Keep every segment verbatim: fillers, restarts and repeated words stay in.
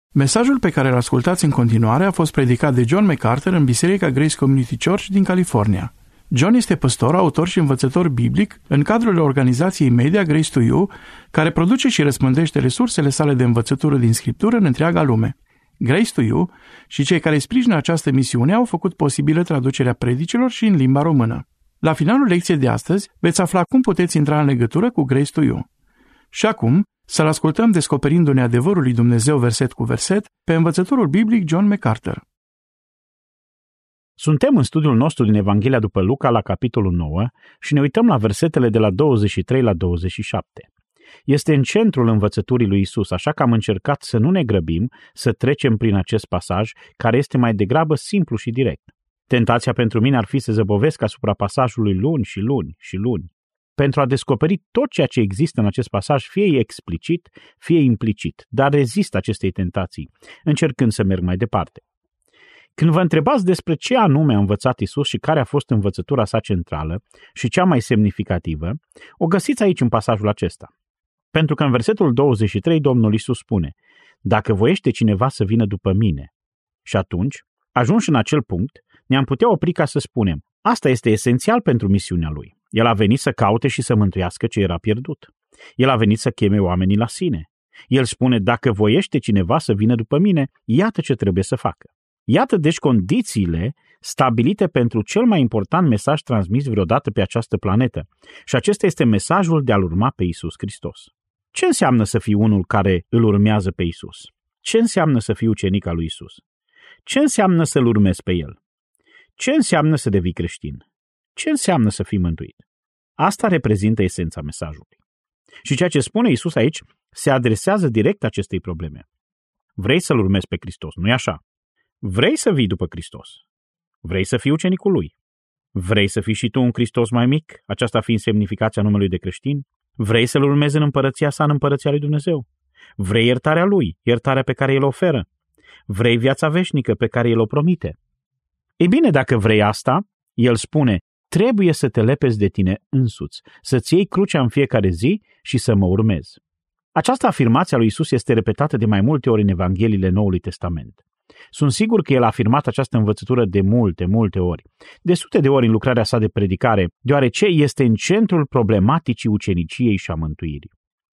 Mesajul pe care îl ascultați în continuare a fost predicat de John MacArthur în Biserica Grace Community Church din California. John este păstor, autor și învățător biblic în cadrul organizației media Grace to You, care produce și răspândește resursele sale de învățătură din Scriptură în întreaga lume. Grace to You și cei care sprijină această misiune au făcut posibilă traducerea predicilor și în limba română. La finalul lecției de astăzi veți afla cum puteți intra în legătură cu Grace to You. Și acum, să-l ascultăm descoperindu-ne adevărul lui Dumnezeu verset cu verset pe învățătorul biblic John MacArthur. Suntem în studiul nostru din Evanghelia după Luca la capitolul nouă și ne uităm la versetele de la douăzeci și trei la douăzeci și șapte. Este în centrul învățăturii lui Isus, așa că am încercat să nu ne grăbim să trecem prin acest pasaj, care este mai degrabă simplu și direct. Tentația pentru mine ar fi să zăbovesc asupra pasajului luni și luni și luni, pentru a descoperi tot ceea ce există în acest pasaj, fie explicit, fie implicit, dar rezist acestei tentații, încercând să merg mai departe. Când vă întrebați despre ce anume a învățat Isus și care a fost învățătura sa centrală și cea mai semnificativă, o găsiți aici în pasajul acesta. Pentru că în versetul douăzeci și trei Domnul Isus spune: dacă voiește cineva să vină după mine. Și atunci, ajunși în acel punct, ne-am putea opri ca să spunem: asta este esențial pentru misiunea lui. El a venit să caute și să mântuiască ce era pierdut. El a venit să cheme oamenii la sine. El spune: dacă voiește cineva să vină după mine, iată ce trebuie să facă. Iată deci condițiile stabilite pentru cel mai important mesaj transmis vreodată pe această planetă. Și acesta este mesajul de a-L urma pe Iisus Hristos. Ce înseamnă să fii unul care îl urmează pe Iisus? Ce înseamnă să fii ucenic al lui Iisus? Ce înseamnă să-L urmezi pe El? Ce înseamnă să devii creștin? Ce înseamnă să fii mântuit? Asta reprezintă esența mesajului. Și ceea ce spune Iisus aici se adresează direct acestei probleme. Vrei să-L urmezi pe Hristos, nu-i așa? Vrei să vii după Hristos? Vrei să fii ucenicul Lui? Vrei să fii și tu un Hristos mai mic, aceasta fiind semnificația numelui de creștin? Vrei să-L urmezi în împărăția sa, în împărăția lui Dumnezeu? Vrei iertarea Lui, iertarea pe care El o oferă? Vrei viața veșnică pe care El o promite? Ei bine, dacă vrei asta, El spune: trebuie să te lepezi de tine însuți, să-ți iei crucea în fiecare zi și să mă urmezi. Această afirmație a lui Isus este repetată de mai multe ori în Evangheliile Noului Testament. Sunt sigur că El a afirmat această învățătură de multe, multe ori, de sute de ori în lucrarea sa de predicare, deoarece este în centrul problematicii uceniciei și a mântuirii.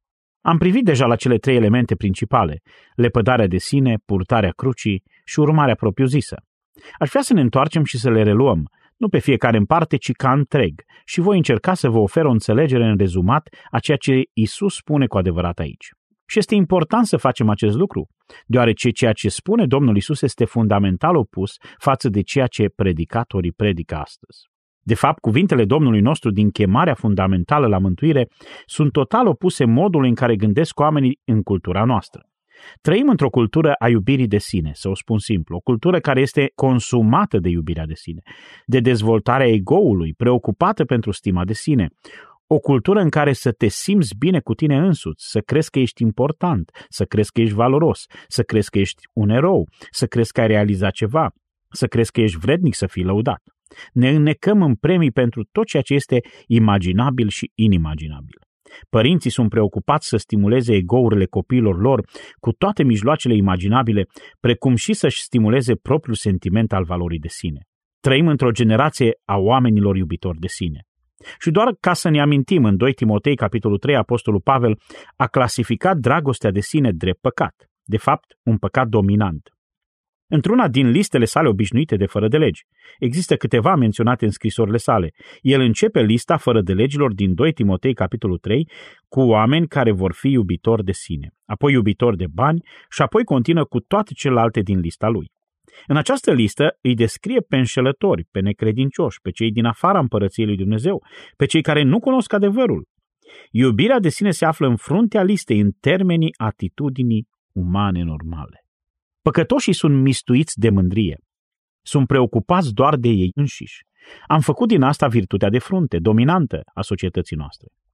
Am privit deja la cele trei elemente principale: lepădarea de sine, purtarea crucii și urmarea propriu-zisă. Aș vrea să ne întoarcem și să le reluăm, nu pe fiecare în parte, ci ca întreg, și voi încerca să vă ofer o înțelegere în rezumat a ceea ce Isus spune cu adevărat aici. Și este important să facem acest lucru, deoarece ceea ce spune Domnul Isus este fundamental opus față de ceea ce predicatorii predică astăzi. De fapt, cuvintele Domnului nostru din chemarea fundamentală la mântuire sunt total opuse modului în care gândesc oamenii în cultura noastră. Trăim într-o cultură a iubirii de sine, să o spun simplu, o cultură care este consumată de iubirea de sine, de dezvoltarea ego-ului, preocupată pentru stima de sine, o cultură în care să te simți bine cu tine însuți, să crezi că ești important, să crezi că ești valoros, să crezi că ești un erou, să crezi că ai realizat ceva, să crezi că ești vrednic să fii lăudat. Ne înnecăm în premii pentru tot ceea ce este imaginabil și inimaginabil. Părinții sunt preocupați să stimuleze ego-urile copiilor lor cu toate mijloacele imaginabile, precum și să-și stimuleze propriul sentiment al valorii de sine. Trăim într-o generație a oamenilor iubitori de sine. Și doar ca să ne amintim, în doi Timotei, capitolul trei, Apostolul Pavel a clasificat dragostea de sine drept păcat, de fapt un păcat dominant. Într-una din listele sale obișnuite de fără de legi, există câteva menționate în scrisorile sale. El începe lista fără de legilor din doi Timotei, capitolul trei, cu oameni care vor fi iubitori de sine, apoi iubitori de bani și apoi continuă cu toate celelalte din lista lui. În această listă îi descrie pe înșelători, pe necredincioși, pe cei din afara împărăției lui Dumnezeu, pe cei care nu cunosc adevărul. Iubirea de sine se află în fruntea listei în termenii atitudinii umane normale. Păcătoșii sunt mistuiți de mândrie. Sunt preocupați doar de ei înșiși. Am făcut din asta virtutea de frunte, dominantă a societății noastre.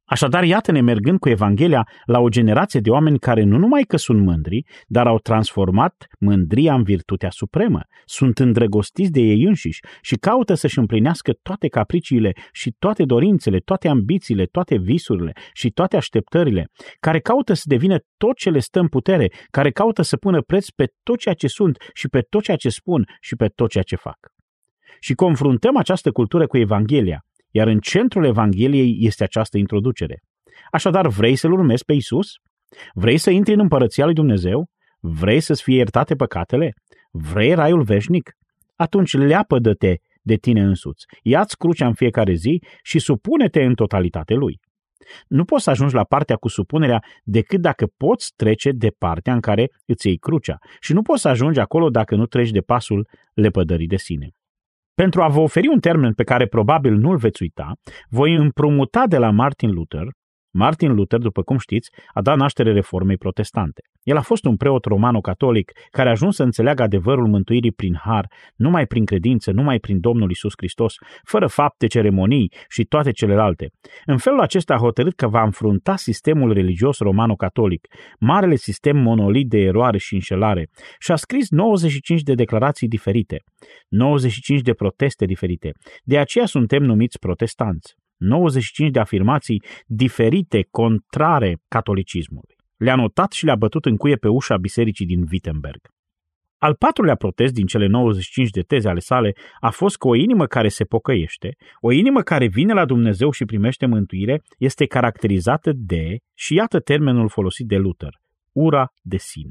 Așadar, iată-ne mergând cu Evanghelia la o generație de oameni care nu numai că sunt mândri, dar au transformat mândria în virtutea supremă, sunt îndrăgostiți de ei înșiși și caută să-și împlinească toate capriciile și toate dorințele, toate ambițiile, toate visurile și toate așteptările, care caută să devină tot ce le stă în putere, care caută să pună preț pe tot ceea ce sunt și pe tot ceea ce spun și pe tot ceea ce fac. Și confruntăm această cultură cu Evanghelia, iar în centrul Evangheliei este această introducere. Așadar, vrei să-L urmezi pe Iisus? Vrei să intri în împărăția lui Dumnezeu? Vrei să-ți fie iertate păcatele? Vrei raiul veșnic? Atunci leapădă-te de tine însuți, ia-ți crucea în fiecare zi și supune-te în totalitate Lui. Nu poți să ajungi la partea cu supunerea decât dacă poți trece de partea în care îți iei crucea și nu poți să ajungi acolo dacă nu treci de pasul lepădării de sine. Pentru a vă oferi un termen pe care probabil nu-l veți uita, voi împrumuta de la Martin Luther. Martin Luther, după cum știți, a dat naștere reformei protestante. El a fost un preot romano-catolic care a ajuns să înțeleagă adevărul mântuirii prin har, numai prin credință, numai prin Domnul Iisus Hristos, fără fapte, ceremonii și toate celelalte. În felul acesta a hotărât că va înfrunta sistemul religios romano-catolic, marele sistem monolit de eroare și înșelare, și a scris nouăzeci și cinci de declarații diferite, nouăzeci și cinci de proteste diferite. De aceea suntem numiți protestanți. nouăzeci și cinci de afirmații diferite, contrare catolicismului. Le-a notat și le-a bătut în cuie pe ușa bisericii din Wittenberg. Al patrulea protest din cele nouăzeci și cinci de teze ale sale a fost că o inimă care se pocăiește, o inimă care vine la Dumnezeu și primește mântuire, este caracterizată de, și iată termenul folosit de Luther, ura de sine.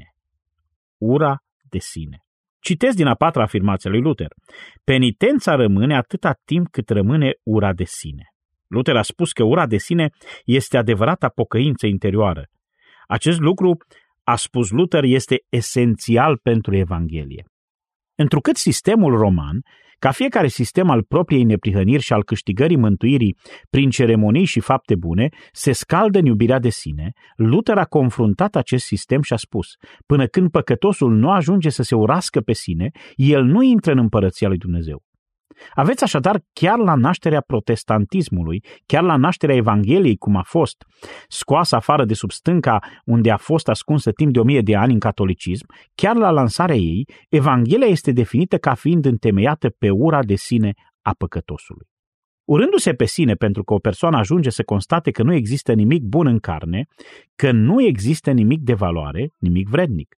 Ura de sine. Citez din a patra afirmație a lui Luther. Penitența rămâne atâta timp cât rămâne ura de sine. Luther a spus că ura de sine este adevărata pocăință interioară. Acest lucru, a spus Luther, este esențial pentru Evanghelie. Întrucât sistemul roman, ca fiecare sistem al propriei neprihăniri și al câștigării mântuirii prin ceremonii și fapte bune, se scaldă în iubirea de sine, Luther a confruntat acest sistem și a spus: până când păcătosul nu ajunge să se urască pe sine, el nu intră în împărăția lui Dumnezeu. Aveți așadar chiar la nașterea protestantismului, chiar la nașterea Evangheliei cum a fost scoasă afară de sub stânca unde a fost ascunsă timp de o mie de ani în catolicism, chiar la lansarea ei, Evanghelia este definită ca fiind întemeiată pe ura de sine a păcătosului. Urându-se pe sine pentru că o persoană ajunge să constate că nu există nimic bun în carne, că nu există nimic de valoare, nimic vrednic.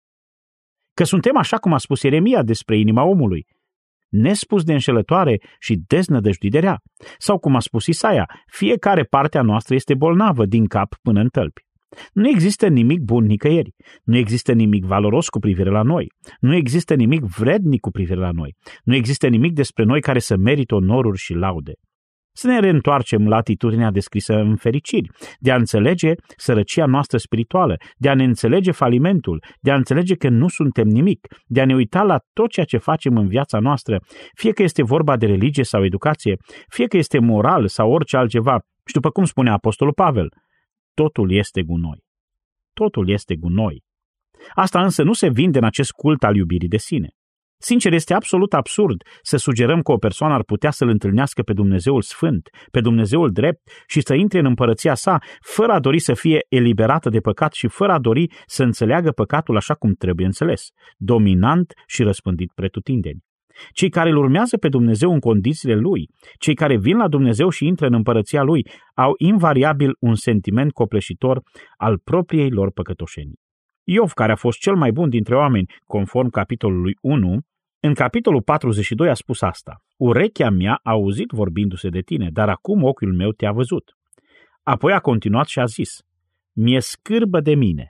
Că suntem așa cum a spus Ieremia despre inima omului, nespus de înșelătoare și deznădăjduit de rea. Sau cum a spus Isaia, fiecare parte a noastră este bolnavă din cap până în tălpi. Nu există nimic bun nicăieri, nu există nimic valoros cu privire la noi, nu există nimic vrednic cu privire la noi, nu există nimic despre noi care să merită onoruri și laude. Să ne reîntoarcem la atitudinea descrisă în Fericiri, de a înțelege sărăcia noastră spirituală, de a ne înțelege falimentul, de a înțelege că nu suntem nimic, de a ne uita la tot ceea ce facem în viața noastră, fie că este vorba de religie sau educație, fie că este moral sau orice altceva. Și după cum spunea Apostolul Pavel, totul este gunoi. Totul este gunoi. Asta însă nu se vinde în acest cult al iubirii de sine. Sincer, este absolut absurd să sugerăm că o persoană ar putea să-L întâlnească pe Dumnezeul Sfânt, pe Dumnezeul Drept și să intre în împărăția sa fără a dori să fie eliberată de păcat și fără a dori să înțeleagă păcatul așa cum trebuie înțeles, dominant și răspândit pretutindeni. Cei care îl urmează pe Dumnezeu în condițiile Lui, cei care vin la Dumnezeu și intră în împărăția Lui, au invariabil un sentiment copleșitor al propriei lor păcătoșenii. Iov, care a fost cel mai bun dintre oameni, conform capitolului unu, în capitolul patruzeci și doi a spus asta: urechea mea a auzit vorbindu-se de tine, dar acum ochiul meu te-a văzut. Apoi a continuat și a zis: mi-e scârbă de mine.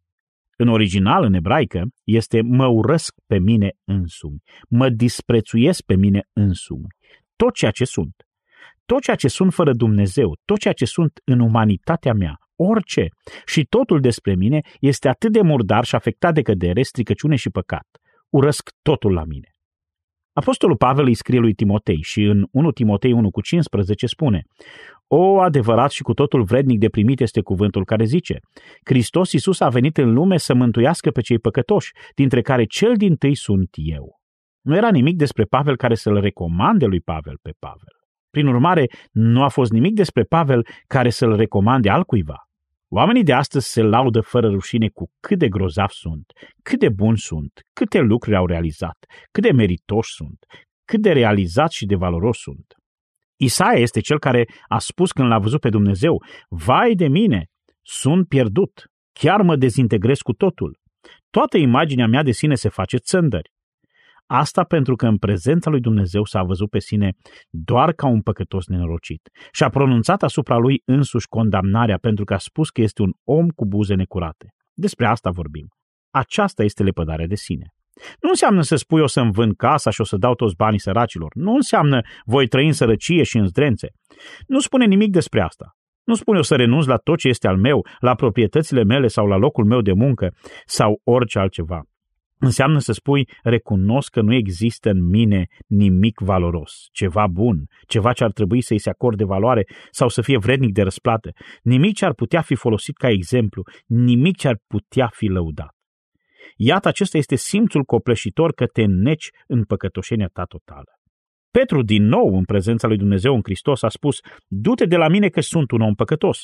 În original, în ebraică, este mă urăsc pe mine însumi, mă disprețuiesc pe mine însumi, tot ceea ce sunt. Tot ceea ce sunt fără Dumnezeu, tot ceea ce sunt în umanitatea mea, orice, și totul despre mine este atât de murdar și afectat de cădere, stricăciune și păcat. Urăsc totul la mine. Apostolul Pavel îi scrie lui Timotei și în unu Timotei unu cu cincisprezece spune: o, adevărat și cu totul vrednic de primit este cuvântul care zice: Hristos Iisus a venit în lume să mântuiască pe cei păcătoși, dintre care cel dintâi sunt eu. Nu era nimic despre Pavel care să-l recomande lui Pavel pe Pavel. Prin urmare, nu a fost nimic despre Pavel care să-l recomande altcuiva. Oamenii de astăzi se laudă fără rușine cu cât de grozavi sunt, cât de buni sunt, câte lucruri au realizat, cât de meritoși sunt, cât de realizați și de valoroși sunt. Isaia este cel care a spus când l-a văzut pe Dumnezeu: vai de mine, sunt pierdut, chiar mă dezintegrez cu totul. Toată imaginea mea de sine se face țândări. Asta pentru că în prezența lui Dumnezeu s-a văzut pe sine doar ca un păcătos nenorocit și a pronunțat asupra lui însuși condamnarea pentru că a spus că este un om cu buze necurate. Despre asta vorbim. Aceasta este lepădarea de sine. Nu înseamnă să spui o să-mi vând casa și o să dau toți banii săracilor. Nu înseamnă voi trăi în sărăcie și în zdrențe. Nu spune nimic despre asta. Nu spune o să renunț la tot ce este al meu, la proprietățile mele sau la locul meu de muncă sau orice altceva. Înseamnă să spui: recunosc că nu există în mine nimic valoros, ceva bun, ceva ce ar trebui să-i se acorde valoare sau să fie vrednic de răsplată, nimic ce ar putea fi folosit ca exemplu, nimic ce ar putea fi lăudat. Iată, acesta este simțul copleșitor că te înneci în păcătoșenia ta totală. Petru, din nou, în prezența lui Dumnezeu în Hristos, a spus: du-te de la mine că sunt un om păcătos.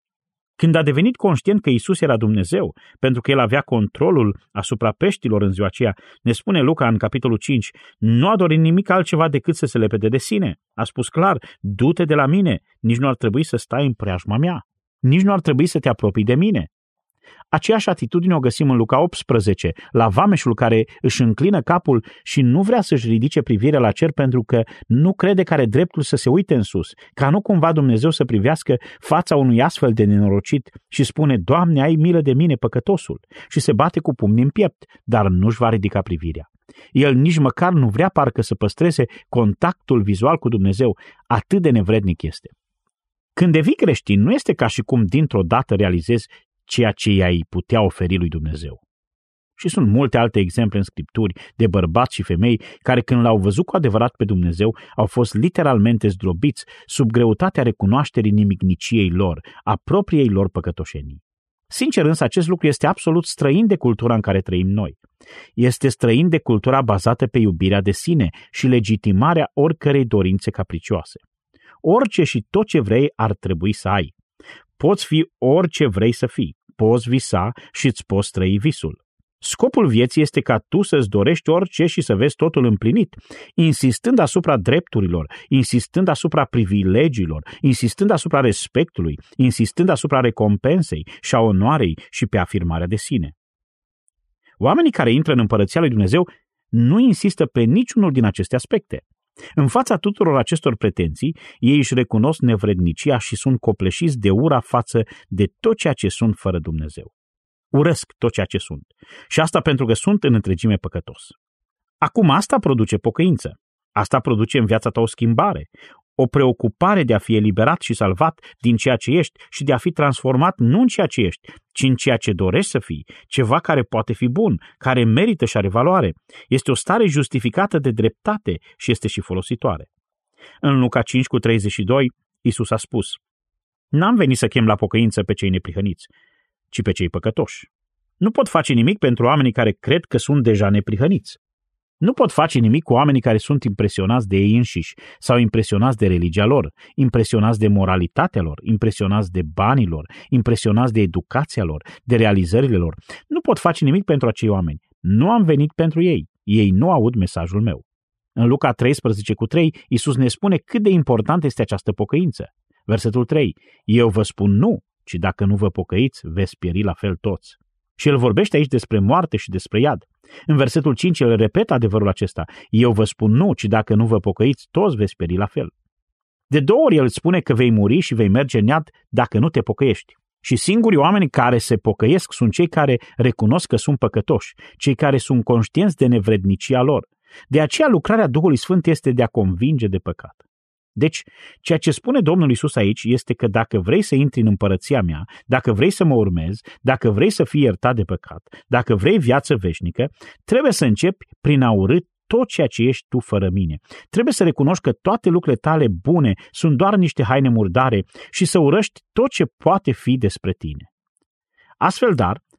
Când a devenit conștient că Iisus era Dumnezeu, pentru că el avea controlul asupra peștilor în ziua aceea, ne spune Luca în capitolul cinci, nu a dorit nimic altceva decât să se lepede de sine. A spus clar: du-te de la mine, nici nu ar trebui să stai în preajma mea, nici nu ar trebui să te apropii de mine. Aceeași atitudine o găsim în Luca optsprezece, la vameșul care își înclină capul și nu vrea să-și ridice privirea la cer pentru că nu crede că are dreptul să se uite în sus, ca nu cumva Dumnezeu să privească fața unui astfel de nenorocit și spune: Doamne, ai milă de mine, păcătosul, și se bate cu pumnii în piept, dar nu-și va ridica privirea. El nici măcar nu vrea parcă să păstreze contactul vizual cu Dumnezeu, atât de nevrednic este. Când devii creștin, nu este ca și cum dintr-o dată realizezi ceea ce i-ai putea oferi lui Dumnezeu. Și sunt multe alte exemple în Scripturi de bărbați și femei care, când l-au văzut cu adevărat pe Dumnezeu, au fost literalmente zdrobiți sub greutatea recunoașterii nimicniciei lor, a propriei lor păcătoșenii. Sincer însă, acest lucru este absolut străin de cultura în care trăim noi. Este străin de cultura bazată pe iubirea de sine și legitimarea oricărei dorințe capricioase. Orice și tot ce vrei ar trebui să ai. Poți fi orice vrei să fii, poți visa și îți poți trăi visul. Scopul vieții este ca tu să-ți dorești orice și să vezi totul împlinit, insistând asupra drepturilor, insistând asupra privilegiilor, insistând asupra respectului, insistând asupra recompensei și a onoarei și pe afirmarea de sine. Oamenii care intră în împărăția lui Dumnezeu nu insistă pe niciunul din aceste aspecte. În fața tuturor acestor pretenții, ei își recunosc nevrednicia și sunt copleșiți de ura față de tot ceea ce sunt fără Dumnezeu. Urăsc tot ceea ce sunt. Și asta pentru că sunt în întregime păcătos. Acum asta produce pocăință. Asta produce în viața ta o schimbare, o preocupare de a fi eliberat și salvat din ceea ce ești și de a fi transformat nu în ceea ce ești, ci în ceea ce dorești să fii, ceva care poate fi bun, care merită și are valoare. Este o stare justificată de dreptate și este și folositoare. În Luca cinci cu treizeci și doi, Iisus a spus: N-am venit să chem la pocăință pe cei neprihăniți, ci pe cei păcătoși. Nu pot face nimic pentru oamenii care cred că sunt deja neprihăniți. Nu pot face nimic cu oamenii care sunt impresionați de ei înșiși sau impresionați de religia lor, impresionați de moralitatea lor, impresionați de banii lor, impresionați de educația lor, de realizările lor. Nu pot face nimic pentru acei oameni. Nu am venit pentru ei. Ei nu aud mesajul meu. În Luca treisprezece cu trei, Iisus ne spune cât de importantă este această pocăință. Versetul trei. Eu vă spun nu, ci dacă nu vă pocăiți, veți pieri la fel toți. Și el vorbește aici despre moarte și despre iad. În versetul cinci el repetă adevărul acesta. Eu vă spun nu, ci dacă nu vă pocăiți, toți veți pieri la fel. De două ori el îți spune că vei muri și vei merge în iad dacă nu te pocăiești. Și singurii oameni care se pocăiesc sunt cei care recunosc că sunt păcătoși, cei care sunt conștienți de nevrednicia lor. De aceea lucrarea Duhului Sfânt este de a convinge de păcat. Deci, ceea ce spune Domnul Iisus aici este că dacă vrei să intri în împărăția mea, dacă vrei să mă urmezi, dacă vrei să fii iertat de păcat, dacă vrei viață veșnică, trebuie să începi prin a urâ tot ceea ce ești tu fără mine. Trebuie să recunoști că toate lucrurile tale bune sunt doar niște haine murdare și să urăști tot ce poate fi despre tine. Astfel, dar,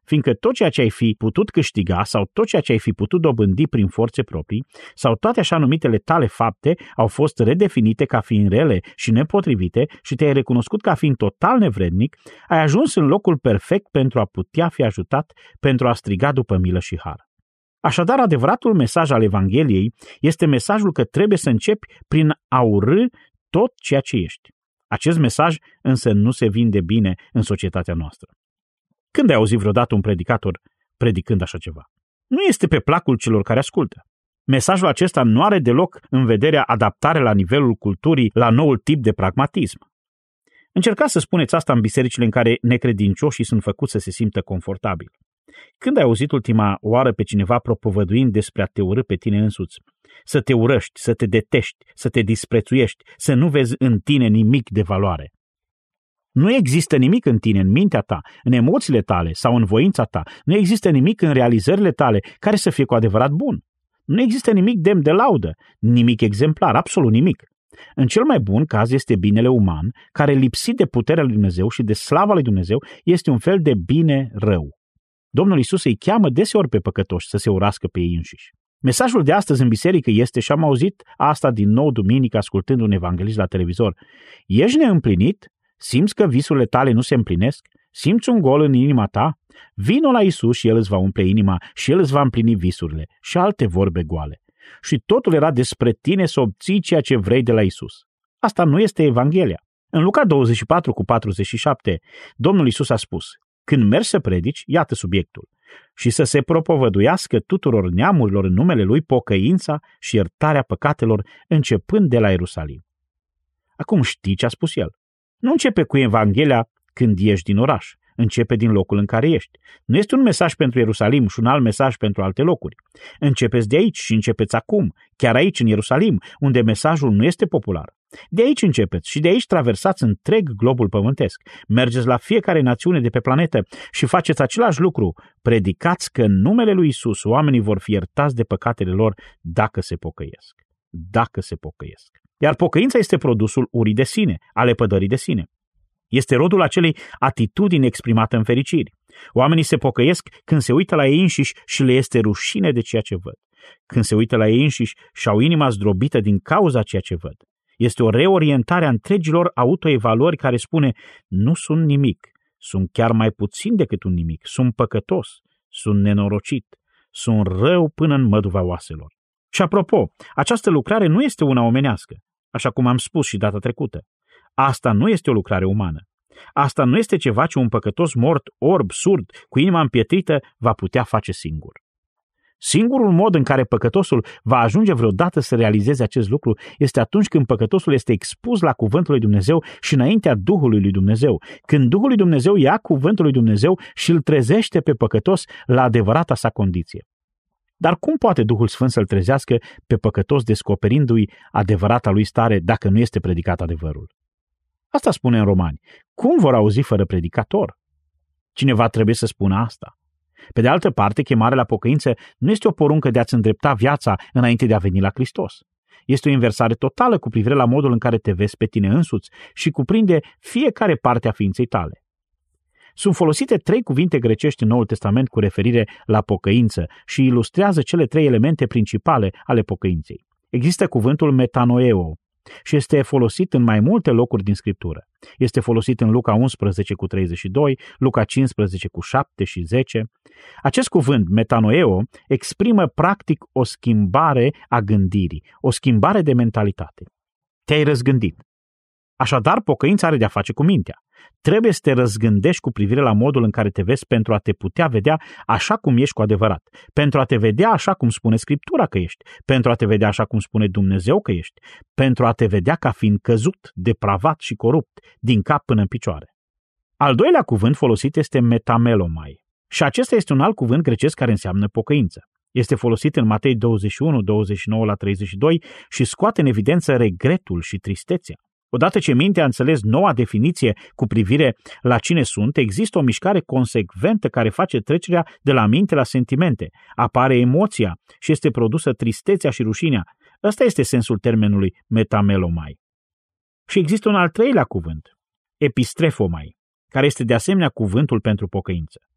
fiindcă tot ceea ce ai fi putut câștiga sau tot ceea ce ai fi putut dobândi prin forțe proprii sau toate așa numitele tale fapte au fost redefinite ca fiind rele și nepotrivite și te-ai recunoscut ca fiind total nevrednic, ai ajuns în locul perfect pentru a putea fi ajutat, pentru a striga după milă și har. Așadar, adevăratul mesaj al Evangheliei este mesajul că trebuie să începi prin a urî tot ceea ce ești. Acest mesaj însă nu se vinde bine în societatea noastră. Când ai auzit vreodată un predicator predicând așa ceva? Nu este pe placul celor care ascultă. Mesajul acesta nu are deloc în vedere adaptare la nivelul culturii la noul tip de pragmatism. Încercați să spuneți asta în bisericile în care necredincioșii sunt făcuți să se simtă confortabil. Când ai auzit ultima oară pe cineva propovăduind despre a te urî pe tine însuți, să te urăști, să te detești, să te disprețuiești, să nu vezi în tine nimic de valoare? Nu există nimic în tine, în mintea ta, în emoțiile tale sau în voința ta. Nu există nimic în realizările tale care să fie cu adevărat bun. Nu există nimic demn de laudă, nimic exemplar, absolut nimic. În cel mai bun caz este binele uman, care, lipsit de puterea lui Dumnezeu și de slava lui Dumnezeu, este un fel de bine rău. Domnul Iisus îi cheamă deseori pe păcătoși să se urască pe ei înșiși. Mesajul de astăzi în biserică este, și am auzit asta din nou duminică ascultând un evanghelist la televizor: ești neîmplinit? Simți că visurile tale nu se împlinesc? Simți un gol în inima ta? Vino la Iisus și El îți va umple inima și El îți va împlini visurile, și alte vorbe goale. Și totul era despre tine să obții ceea ce vrei de la Iisus. Asta nu este Evanghelia. În Luca douăzeci și patru cu patruzeci și șapte, Domnul Iisus a spus: când mergi să predici, iată subiectul, și să se propovăduiască tuturor neamurilor în numele Lui pocăința și iertarea păcatelor, începând de la Ierusalim. Acum știi ce a spus El. Nu începe cu Evanghelia când ieși din oraș, începe din locul în care ești. Nu este un mesaj pentru Ierusalim și un alt mesaj pentru alte locuri. Începeți de aici și începeți acum, chiar aici în Ierusalim, unde mesajul nu este popular. De aici începeți și de aici traversați întreg globul pământesc. Mergeți la fiecare națiune de pe planetă și faceți același lucru. Predicați că în numele lui Isus oamenii vor fi iertați de păcatele lor dacă se pocăiesc. Dacă se pocăiesc. Iar pocăința este produsul urii de sine, a lepădării de sine. Este rodul acelei atitudini exprimate în fericiri. Oamenii se pocăiesc când se uită la ei înșiși și le este rușine de ceea ce văd. Când se uită la ei înșiși și au inima zdrobită din cauza ceea ce văd. Este o reorientare a întregilor autoevaluări care spune: nu sunt nimic, sunt chiar mai puțin decât un nimic, sunt păcătos, sunt nenorocit, sunt rău până în măduva oaselor. Și apropo, această lucrare nu este una omenească, așa cum am spus și data trecută. Asta nu este o lucrare umană. Asta nu este ceva ce un păcătos mort, orb, surd, cu inima împietrită va putea face singur. Singurul mod în care păcătosul va ajunge vreodată să realizeze acest lucru este atunci când păcătosul este expus la cuvântul lui Dumnezeu și înaintea Duhului lui Dumnezeu. Când Duhul lui Dumnezeu ia cuvântul lui Dumnezeu și îl trezește pe păcătos la adevărata sa condiție. Dar cum poate Duhul Sfânt să-l trezească pe păcătos descoperindu-i adevărata lui stare dacă nu este predicat adevărul? Asta spune în Romani. Cum vor auzi fără predicator? Cineva trebuie să spună asta. Pe de altă parte, chemarea la pocăință nu este o poruncă de a-ți îndrepta viața înainte de a veni la Hristos. Este o inversare totală cu privire la modul în care te vezi pe tine însuți și cuprinde fiecare parte a ființei tale. Sunt folosite trei cuvinte grecești în Noul Testament cu referire la pocăință și ilustrează cele trei elemente principale ale pocăinței. Există cuvântul metanoeo și este folosit în mai multe locuri din Scriptură. Este folosit în Luca unsprezece cu treizeci și doi, Luca cincisprezece cu șapte și zece. Acest cuvânt, metanoeo, exprimă practic o schimbare a gândirii, o schimbare de mentalitate. Te-ai răzgândit. Așadar, pocăința are de-a face cu mintea. Trebuie să te răzgândești cu privire la modul în care te vezi pentru a te putea vedea așa cum ești cu adevărat, pentru a te vedea așa cum spune Scriptura că ești, pentru a te vedea așa cum spune Dumnezeu că ești, pentru a te vedea ca fiind căzut, depravat și corupt, din cap până în picioare. Al doilea cuvânt folosit este metamelomai și acesta este un alt cuvânt grecesc care înseamnă pocăință. Este folosit în Matei douăzeci și unu, douăzeci și nouă la treizeci și doi și scoate în evidență regretul și tristețea. Odată ce mintea a înțeles noua definiție cu privire la cine sunt, există o mișcare consecventă care face trecerea de la minte la sentimente. Apare emoția și este produsă tristețea și rușinea. Ăsta este sensul termenului metamelomai. Și există un al treilea cuvânt, epistrefomai, care este de asemenea cuvântul pentru pocăință.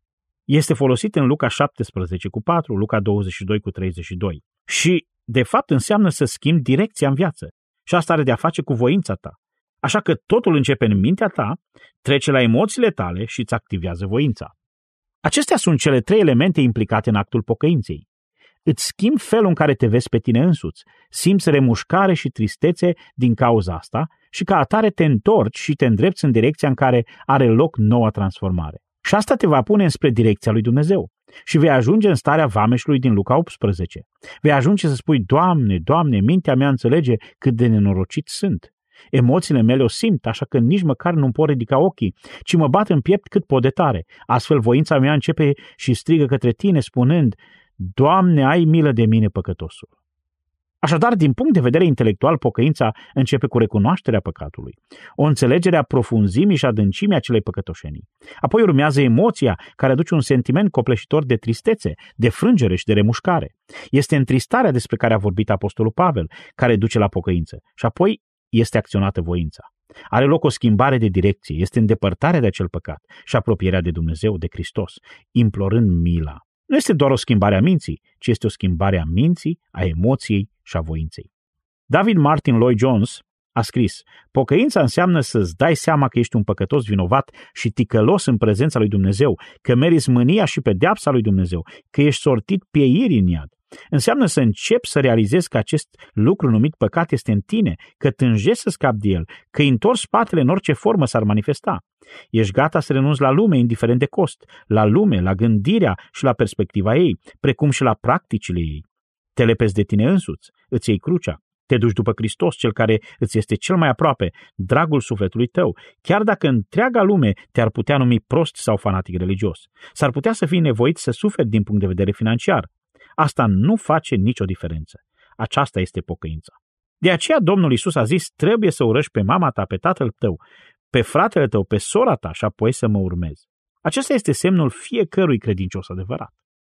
Este folosit în Luca șaptesprezece cu patru, Luca douăzeci și doi cu treizeci și doi. Și, de fapt, înseamnă să schimbi direcția în viață. Și asta are de-a face cu voința ta. Așa că totul începe în mintea ta, trece la emoțiile tale și îți activează voința. Acestea sunt cele trei elemente implicate în actul pocăinței. Îți schimbi felul în care te vezi pe tine însuți, simți remușcare și tristețe din cauza asta și ca atare te întorci și te îndrepți în direcția în care are loc noua transformare. Și asta te va pune înspre direcția lui Dumnezeu. Și vei ajunge în starea vameșului din Luca optsprezece. Vei ajunge să spui, Doamne, Doamne, mintea mea înțelege cât de nenorocit sunt. Emoțiile mele o simt, așa că nici măcar nu-mi pot ridica ochii, ci mă bat în piept cât pot de tare. Astfel voința mea începe și strigă către tine spunând, Doamne, ai milă de mine, păcătosul. Așadar, din punct de vedere intelectual, pocăința începe cu recunoașterea păcatului, o înțelegere a profunzimii și adâncimii acelei păcătoșenii. Apoi urmează emoția, care aduce un sentiment copleșitor de tristețe, de frângere și de remușcare. Este întristarea despre care a vorbit apostolul Pavel, care duce la pocăință. Și apoi este acționată voința. Are loc o schimbare de direcție, este îndepărtarea de acel păcat și apropierea de Dumnezeu, de Hristos, implorând mila. Nu este doar o schimbare a minții, ci este o schimbare a minții, a emoției și a voinței. David Martin Lloyd-Jones a scris, pocăința înseamnă să-ți dai seama că ești un păcătos vinovat și ticălos în prezența lui Dumnezeu, că meriți mânia și pedeapsa lui Dumnezeu, că ești sortit pieirii în iad. Înseamnă să începi să realizezi că acest lucru numit păcat este în tine, că tânjești să scapi de el, că îi întorci spatele în orice formă s-ar manifesta. Ești gata să renunți la lume, indiferent de cost, la lume, la gândirea și la perspectiva ei, precum și la practicile ei. Te lepezi de tine însuți, îți iei crucea, te duci după Hristos, cel care îți este cel mai aproape, dragul sufletului tău, chiar dacă întreaga lume te-ar putea numi prost sau fanatic religios. S-ar putea să fii nevoit să suferi din punct de vedere financiar. Asta nu face nicio diferență. Aceasta este pocăința. De aceea Domnul Iisus a zis, trebuie să urăști pe mama ta, pe tatăl tău, pe fratele tău, pe sora ta și apoi să mă urmezi. Acesta este semnul fiecărui credincios adevărat.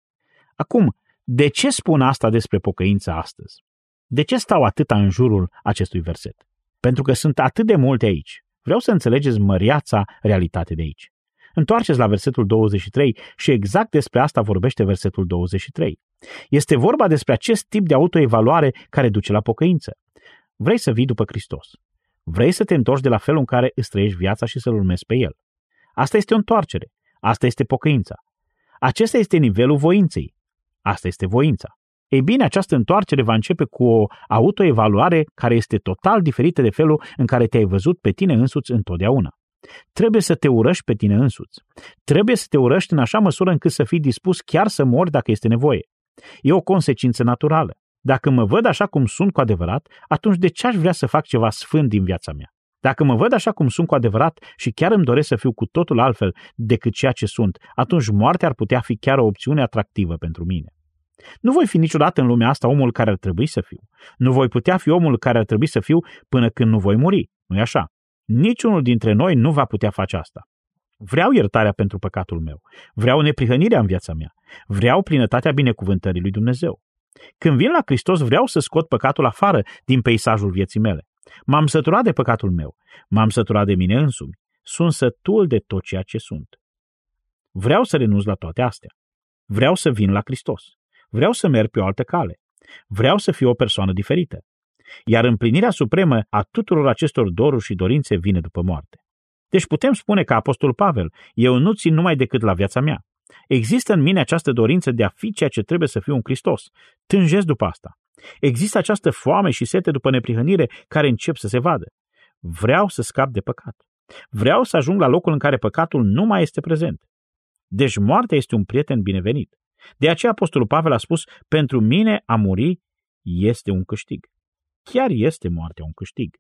Acum, de ce spun asta despre pocăința astăzi? De ce stau atâta în jurul acestui verset? Pentru că sunt atât de multe aici. Vreau să înțelegeți măriața realitate de aici. Întoarceți la versetul douăzeci și trei și exact despre asta vorbește versetul douăzeci și trei. Este vorba despre acest tip de autoevaluare care duce la pocăință. Vrei să vii după Hristos. Vrei să te întorci de la felul în care îți trăiești viața și să-L urmezi pe El. Asta este o întoarcere. Asta este pocăința. Acesta este nivelul voinței. Asta este voința. Ei bine, această întoarcere va începe cu o autoevaluare care este total diferită de felul în care te-ai văzut pe tine însuți întotdeauna. Trebuie să te urăști pe tine însuți. Trebuie să te urăști în așa măsură încât să fii dispus chiar să mori dacă este nevoie. E o consecință naturală. Dacă mă văd așa cum sunt cu adevărat, atunci de ce aș vrea să fac ceva sfânt din viața mea? Dacă mă văd așa cum sunt cu adevărat și chiar îmi doresc să fiu cu totul altfel decât ceea ce sunt, atunci moartea ar putea fi chiar o opțiune atractivă pentru mine. Nu voi fi niciodată în lumea asta omul care ar trebui să fiu. Nu voi putea fi omul care ar trebui să fiu până când nu voi muri. Nu-i așa? Niciunul dintre noi nu va putea face asta. Vreau iertarea pentru păcatul meu. Vreau neprihănirea în viața mea. Vreau plinătatea binecuvântării lui Dumnezeu. Când vin la Hristos, vreau să scot păcatul afară din peisajul vieții mele. M-am săturat de păcatul meu. M-am săturat de mine însumi. Sunt sătul de tot ceea ce sunt. Vreau să renunț la toate astea. Vreau să vin la Hristos. Vreau să merg pe o altă cale. Vreau să fiu o persoană diferită. Iar împlinirea supremă a tuturor acestor doruri și dorințe vine după moarte. Deci putem spune ca apostolul Pavel, eu nu țin numai decât la viața mea. Există în mine această dorință de a fi ceea ce trebuie să fiu în Hristos. Tânjesc după asta. Există această foame și sete după neprihănire care încep să se vadă. Vreau să scap de păcat. Vreau să ajung la locul în care păcatul nu mai este prezent. Deci moartea este un prieten binevenit. De aceea apostolul Pavel a spus, pentru mine a muri este un câștig. Chiar este moartea un câștig.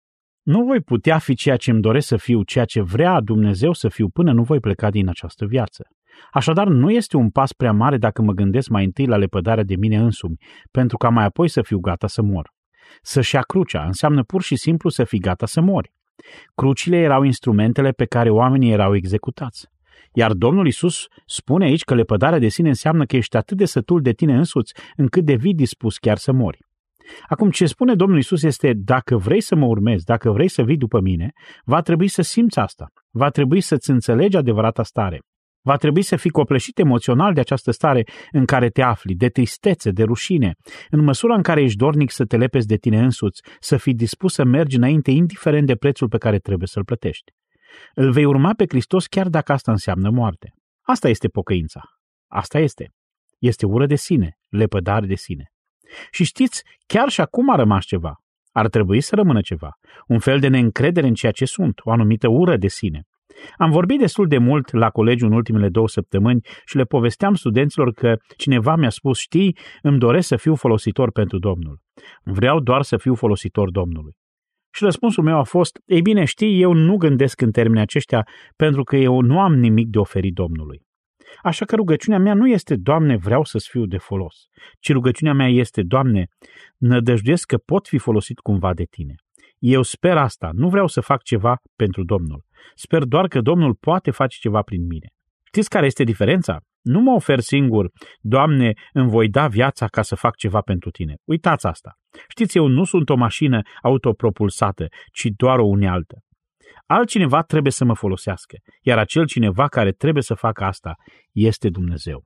Nu voi putea fi ceea ce îmi doresc să fiu, ceea ce vrea Dumnezeu să fiu până nu voi pleca din această viață. Așadar, nu este un pas prea mare dacă mă gândesc mai întâi la lepădarea de mine însumi, pentru ca mai apoi să fiu gata să mor. Să-și ia crucea înseamnă pur și simplu să fii gata să mori. Crucile erau instrumentele pe care oamenii erau executați. Iar Domnul Iisus spune aici că lepădarea de sine înseamnă că ești atât de sătul de tine însuți, încât devii dispus chiar să mori. Acum, ce spune Domnul Iisus este, dacă vrei să mă urmezi, dacă vrei să vii după mine, va trebui să simți asta. Va trebui să-ți înțelegi adevărata stare. Va trebui să fii copleșit emoțional de această stare în care te afli, de tristețe, de rușine, în măsura în care ești dornic să te lepezi de tine însuți, să fii dispus să mergi înainte indiferent de prețul pe care trebuie să-l plătești. Îl vei urma pe Hristos chiar dacă asta înseamnă moarte. Asta este pocăința. Asta este. Este ură de sine, lepădare de sine. Și știți, chiar și acum a rămas ceva. Ar trebui să rămână ceva. Un fel de neîncredere în ceea ce sunt, o anumită ură de sine. Am vorbit destul de mult la colegiu în ultimele două săptămâni și le povesteam studenților că cineva mi-a spus, știi, îmi doresc să fiu folositor pentru Domnul. Vreau doar să fiu folositor Domnului. Și răspunsul meu a fost, ei bine, știi, eu nu gândesc în termeni aceștia pentru că eu nu am nimic de oferit Domnului. Așa că rugăciunea mea nu este, Doamne, vreau să-ți fiu de folos, ci rugăciunea mea este, Doamne, nădăjduiesc că pot fi folosit cumva de Tine. Eu sper asta, nu vreau să fac ceva pentru Domnul. Sper doar că Domnul poate face ceva prin mine. Știți care este diferența? Nu mă ofer singur, Doamne, îmi voi da viața ca să fac ceva pentru Tine. Uitați asta. Știți, eu nu sunt o mașină autopropulsată, ci doar o unealtă. Altcineva trebuie să mă folosească, iar acel cineva care trebuie să facă asta este Dumnezeu.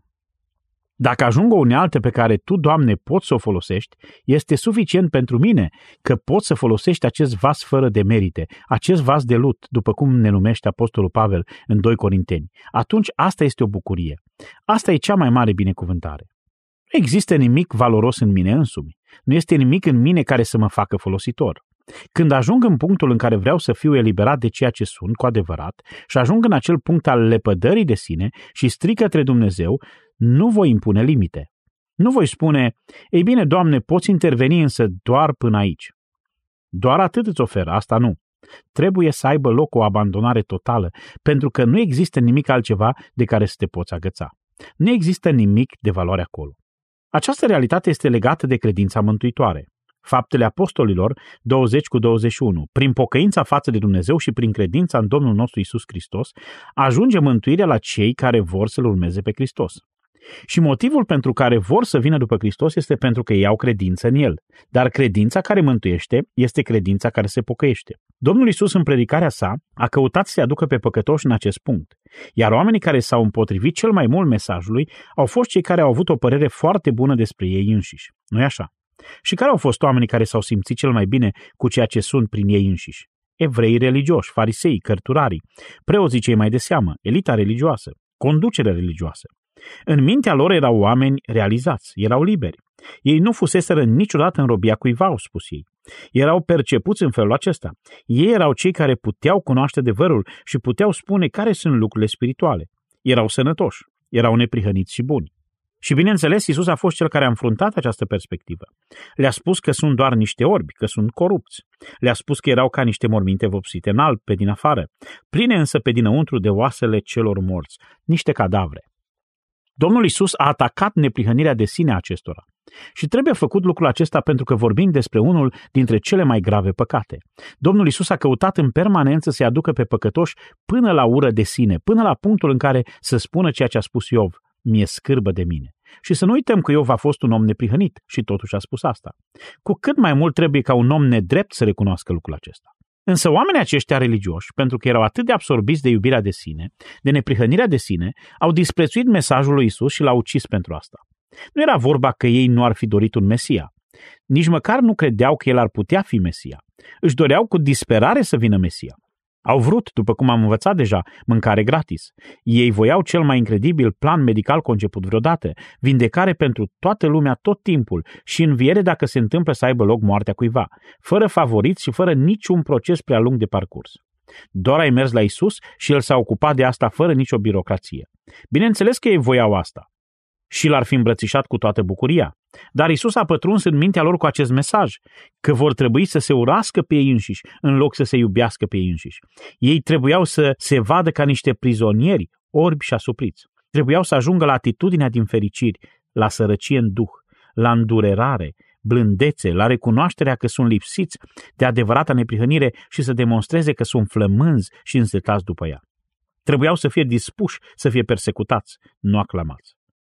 Dacă ajung o unealtă pe care Tu, Doamne, poți să o folosești, este suficient pentru mine că poți să folosești acest vas fără de merite, acest vas de lut, după cum ne numește Apostolul Pavel în doi Corinteni. Atunci asta este o bucurie. Asta e cea mai mare binecuvântare. Nu există nimic valoros în mine însumi. Nu este nimic în mine care să mă facă folositor. Când ajung în punctul în care vreau să fiu eliberat de ceea ce sunt cu adevărat și ajung în acel punct al lepădării de sine și strig către Dumnezeu, nu voi impune limite. Nu voi spune, ei bine, Doamne, poți interveni însă doar până aici. Doar atât îți ofer, asta nu. Trebuie să aibă loc o abandonare totală, pentru că nu există nimic altceva de care să te poți agăța. Nu există nimic de valoare acolo. Această realitate este legată de credința mântuitoare. Faptele Apostolilor douăzeci cu douăzeci și unu. Prin pocăința față de Dumnezeu și prin credința în Domnul nostru Iisus Hristos, ajunge mântuirea la cei care vor să-L urmeze pe Hristos. Și motivul pentru care vor să vină după Hristos este pentru că ei au credință în El. Dar credința care mântuiește este credința care se pocăiește. Domnul Iisus în predicarea sa a căutat să-i aducă pe păcătoși în acest punct. Iar oamenii care s-au împotrivit cel mai mult mesajului au fost cei care au avut o părere foarte bună despre ei înșiși. Nu-i așa? Și care au fost oamenii care s-au simțit cel mai bine cu ceea ce sunt prin ei înșiși? Evreii religioși, farisei, cărturarii, preoții cei mai de seamă, elita religioasă, conducerea religioasă. În mintea lor erau oameni realizați, erau liberi. Ei nu fuseseră niciodată în robia cuiva, au spus ei. Erau percepuți în felul acesta. Ei erau cei care puteau cunoaște adevărul și puteau spune care sunt lucrurile spirituale. Erau sănătoși, erau neprihăniți și buni. Și bineînțeles, Iisus a fost cel care a înfruntat această perspectivă. Le-a spus că sunt doar niște orbi, că sunt corupți. Le-a spus că erau ca niște morminte vopsite în alb pe din afară, pline însă pe dinăuntru de oasele celor morți, niște cadavre. Domnul Iisus a atacat neprihănirea de sine a acestora. Și trebuie făcut lucrul acesta pentru că vorbim despre unul dintre cele mai grave păcate. Domnul Iisus a căutat în permanență să-i aducă pe păcătoși până la ură de sine, până la punctul în care să spună ceea ce a spus Iov, mi-e scârbă de mine. Și să nu uităm că Iov a fost un om neprihănit și totuși a spus asta. Cu cât mai mult trebuie ca un om nedrept să recunoască lucrul acesta. Însă oamenii aceștia religioși, pentru că erau atât de absorbiți de iubirea de sine, de neprihănirea de sine, au disprețuit mesajul lui Iisus și l-au ucis pentru asta. Nu era vorba că ei nu ar fi dorit un Mesia. Nici măcar nu credeau că el ar putea fi Mesia. Își doreau cu disperare să vină Mesia. Au vrut, după cum am învățat deja, mâncare gratis. Ei voiau cel mai incredibil plan medical conceput vreodată, vindecare pentru toată lumea tot timpul și înviere dacă se întâmplă să aibă loc moartea cuiva, fără favoriți și fără niciun proces prea lung de parcurs. Doar ai mers la Iisus și el s-a ocupat de asta fără nicio birocrație. Bineînțeles că ei voiau asta și l-ar fi îmbrățișat cu toată bucuria. Dar Iisus a pătruns în mintea lor cu acest mesaj, că vor trebui să se urască pe ei înșiși, în loc să se iubească pe ei înșiși. Ei trebuiau să se vadă ca niște prizonieri, orbi și asupriți. Trebuiau să ajungă la atitudinea din fericiri, la sărăcie în duh, la îndurerare, blândețe, la recunoașterea că sunt lipsiți de adevărata neprihănire și să demonstreze că sunt flămânzi și însetați după ea. Trebuiau să fie dispuși să fie persecutați, nu aclamați.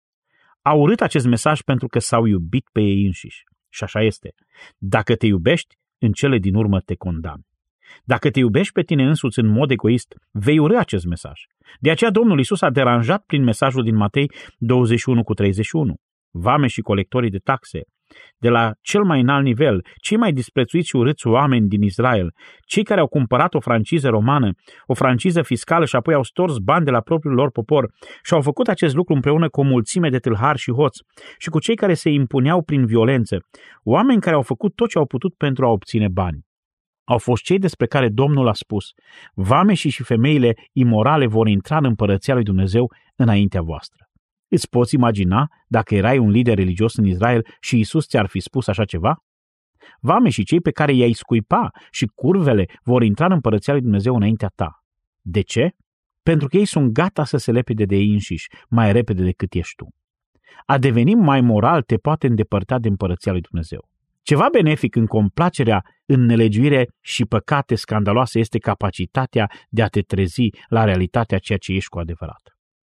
Au urât acest mesaj pentru că s-au iubit pe ei înșiși. Și așa este. Dacă te iubești, în cele din urmă te condamni. Dacă te iubești pe tine însuți în mod egoist, vei urâ acest mesaj. De aceea Domnul Iisus a deranjat prin mesajul din Matei douăzeci și unu cu treizeci și unu. Vame și colectorii de taxe, de la cel mai înalt nivel, cei mai disprețuiți și urâți oameni din Israel, cei care au cumpărat o franciză romană, o franciză fiscală și apoi au stors bani de la propriul lor popor și au făcut acest lucru împreună cu o mulțime de tâlhari și hoți și cu cei care se impuneau prin violență, oameni care au făcut tot ce au putut pentru a obține bani. Au fost cei despre care Domnul a spus: vameșii și femeile imorale vor intra în împărăția lui Dumnezeu înaintea voastră. Îți poți imagina dacă erai un lider religios în Israel și Iisus ți-ar fi spus așa ceva? Vameșii, cei pe care i-ai scuipa și curvele, vor intra în împărăția lui Dumnezeu înaintea ta. De ce? Pentru că ei sunt gata să se lepede de ei înșiși mai repede decât ești tu. A deveni mai moral te poate îndepărta de împărăția lui Dumnezeu. Ceva benefic în complacerea, în nelegiuire și păcate scandaloase este capacitatea de a te trezi la realitatea ceea ce ești cu adevărat.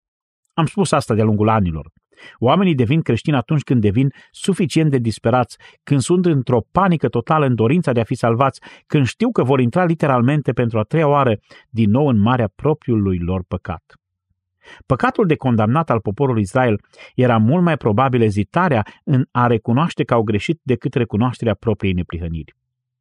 Am spus asta de-a lungul anilor. Oamenii devin creștini atunci când devin suficient de disperați, când sunt într-o panică totală în dorința de a fi salvați, când știu că vor intra literalmente pentru a treia oară din nou în marea propriului lor păcat. Păcatul de condamnat al poporului Israel era mult mai probabil ezitarea în a recunoaște că au greșit decât recunoașterea propriei neprihăniri.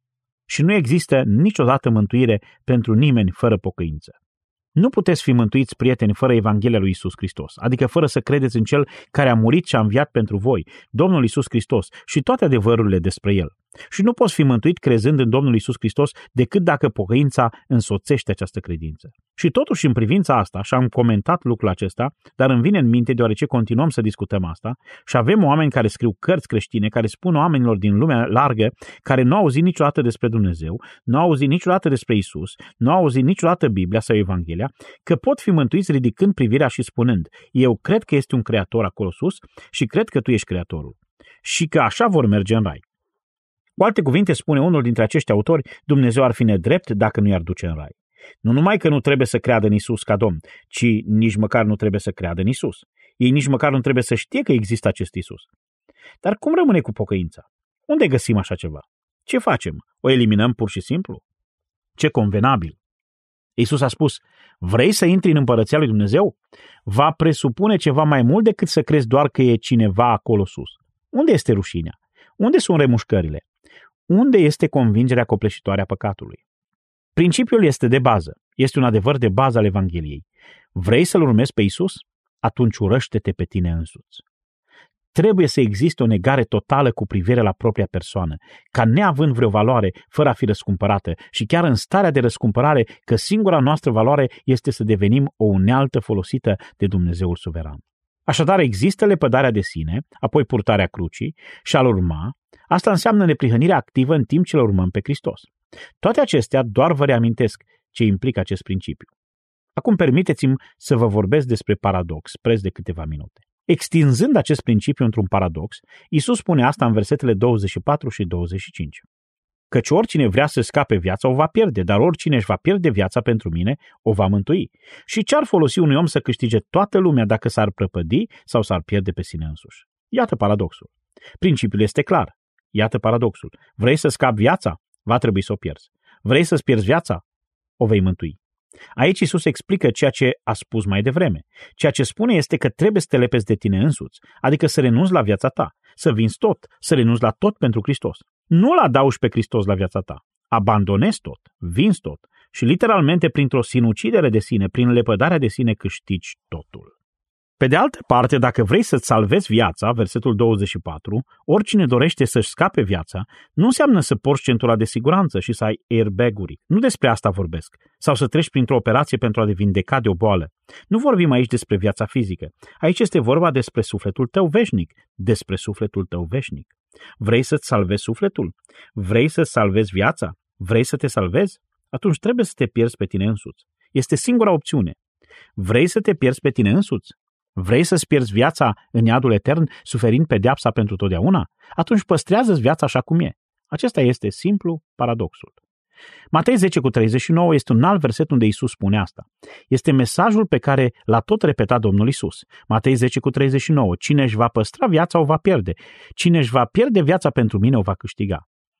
Și nu există niciodată mântuire pentru nimeni fără pocăință. Nu puteți fi mântuiți, prieteni, fără Evanghelia lui Iisus Hristos, adică fără să credeți în Cel care a murit și a înviat pentru voi, Domnul Iisus Hristos, și toate adevărurile despre El. Și nu poți fi mântuit crezând în Domnul Iisus Hristos decât dacă pocăința însoțește această credință. Și totuși, în privința asta, și am comentat lucrul acesta, dar îmi vine în minte deoarece continuăm să discutăm asta, și avem oameni care scriu cărți creștine, care spun oamenilor din lumea largă, care nu au auzit niciodată despre Dumnezeu, nu au auzit niciodată despre Iisus, nu au auzit niciodată Biblia sau Evanghelia, că pot fi mântuiți ridicând privirea și spunând: eu cred că este un creator acolo sus și cred că tu ești creatorul. Și că așa vor merge în rai. Cu alte cuvinte, spune unul dintre acești autori, Dumnezeu ar fi nedrept dacă nu i-ar duce în rai. Nu numai că nu trebuie să creadă în Iisus ca Domn, ci nici măcar nu trebuie să creadă în Iisus. Ei nici măcar nu trebuie să știe că există acest Iisus. Dar cum rămâne cu pocăința? Unde găsim așa ceva? Ce facem? O eliminăm pur și simplu? Ce convenabil! Iisus a spus: vrei să intri în împărăția lui Dumnezeu? Va presupune ceva mai mult decât să crezi doar că e cineva acolo sus. Unde este rușinea? Unde sunt remușcările? Unde este convingerea copleșitoare a păcatului? Principiul este de bază. Este un adevăr de bază al Evangheliei. Vrei să-L urmezi pe Iisus? Atunci urăște-te pe tine însuți. Trebuie să existe o negare totală cu privire la propria persoană, ca neavând vreo valoare, fără a fi răscumpărată, și chiar în starea de răscumpărare că singura noastră valoare este să devenim o unealtă folosită de Dumnezeul suveran. Așadar, există lepădarea de sine, apoi purtarea crucii și a-L urma. Asta înseamnă neprihănirea activă în timp ce L urmăm pe Hristos. Toate acestea doar vă reamintesc ce implică acest principiu. Acum permiteți-mi să vă vorbesc despre paradox, preț de câteva minute. Extinzând acest principiu într-un paradox, Iisus spune asta în versetele douăzeci și patru și douăzeci și cinci. Căci oricine vrea să scape viața o va pierde, dar oricine își va pierde viața pentru mine o va mântui. Și ce-ar folosi unui om să câștige toată lumea dacă s-ar prăpădi sau s-ar pierde pe sine însuși? Iată paradoxul. Principiul este clar. Iată paradoxul. Vrei să scapi viața? Va trebui să o pierzi. Vrei să-ți pierzi viața? O vei mântui. Aici Iisus explică ceea ce a spus mai devreme. Ceea ce spune este că trebuie să te lepezi de tine însuți, adică să renunți la viața ta, să vinzi tot, să renunți la tot pentru Hristos. Nu-L adaugi pe Hristos la viața ta. Abandonezi tot, vinzi tot și literalmente printr-o sinucidere de sine, prin lepădarea de sine câștigi totul. Pe de altă parte, dacă vrei să-ți salvezi viața, versetul douăzeci și patru, oricine dorește să-și scape viața, nu înseamnă să porți centura de siguranță și să ai airbag-uri. Nu despre asta vorbesc. Sau să treci printr-o operație pentru a te vindeca de o boală. Nu vorbim aici despre viața fizică. Aici este vorba despre sufletul tău veșnic. Despre sufletul tău veșnic. Vrei să-ți salvezi sufletul? Vrei să-ți salvezi viața? Vrei să te salvezi? Atunci trebuie să te pierzi pe tine însuți. Este singura opțiune. Vrei să te pierzi pe tine însuți? Vrei să-ți pierzi viața în iadul etern, suferind pedeapsa pentru totdeauna? Atunci păstrează-ți viața așa cum e. Acesta este simplu paradoxul. Matei zece cu treizeci și nouă este un alt verset unde Iisus spune asta. Este mesajul pe care l-a tot repetat Domnul Iisus. Matei zece cu treizeci și nouă. Cine își va păstra viața o va pierde. Cine își va pierde viața pentru mine o va câștiga.